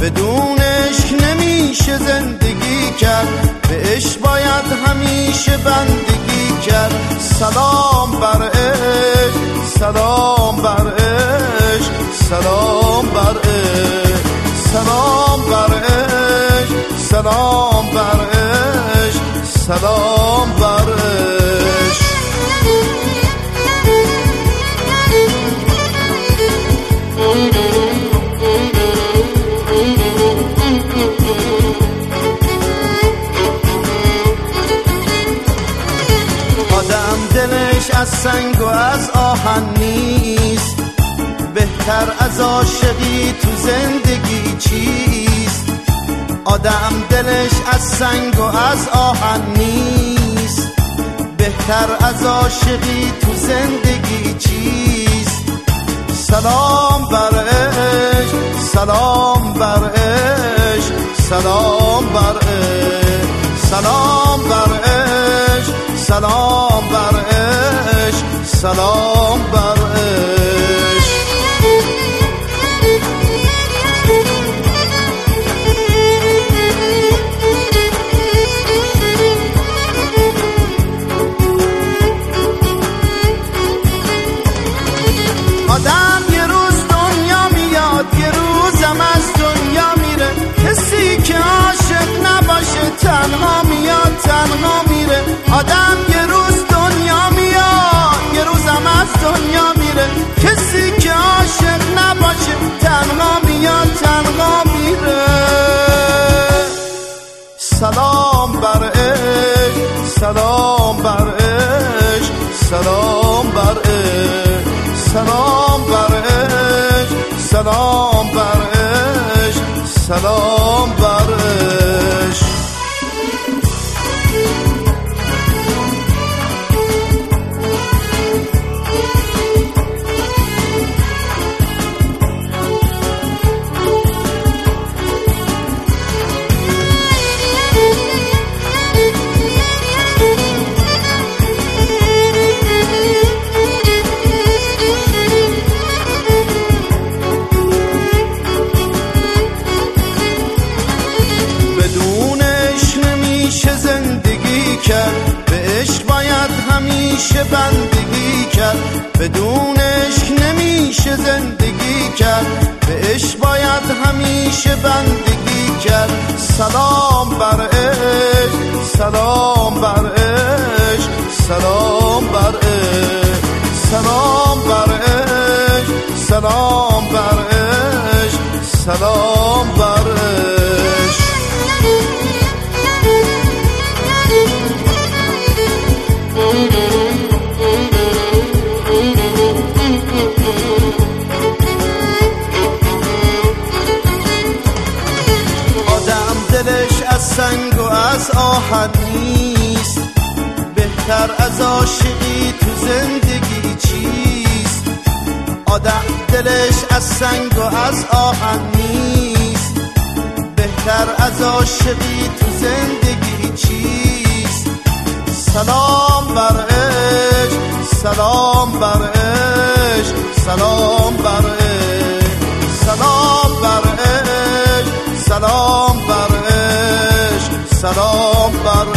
بدون عشق نمیشه زندگی کرد، به عشق باید همیشه بندگی کرد. سلام بر عشق، سلام بر عشق، سلام بر عشق، سلام بر عشق، سلام بر عشق، سلام بر عشق. آدم دلش از سنگ و از آهن نیست، بهتر از عاشقی تو زندگی چیست؟ آدم دلش از سنگ و از آهن نیست، بهتر از عاشقی تو زندگی چیست؟ سلام بر عشق، سلام بر عشق، سلام بر عشق، سلام بر عشق، سلام بر عشق، سلام بر عشق. آدم یه روز دنیا میاد، یه روزم از دنیا میره. کسی که عاشق نباشه تنها میاد، تنها میره. آدم یه روز دنیا میاد، یه روزم از دنیا میره. کسی که عاشق نباشه تنها میاد، تنها میره. سلام بر عشق، سلام بر عشق، سلام بر عشق، سلام بر عشق، سلام بر عشق، سلام بر عشق. به عشق باید همیشه بندگی کرد، بدون عشق نمیشه زندگی کرد. به عشق باید همیشه بندگی کرد. سلام بر عشق، سلام بر عشق، سلام بر عشق، سلام بر عشق، سلام بر عشق، سلام بر عشق. آدم دلش از سنگ و از آهن نیست، بهتر از عاشقی تو زندگی چیست؟ آدم دلش از سنگ و از آهن نیست، بهتر از عاشقی تو زندگی چیست؟ سلام بر عشق، سلام بر عشق، سلام بر عشق، سلام بر عشق، سلام بر عشق، سلام بر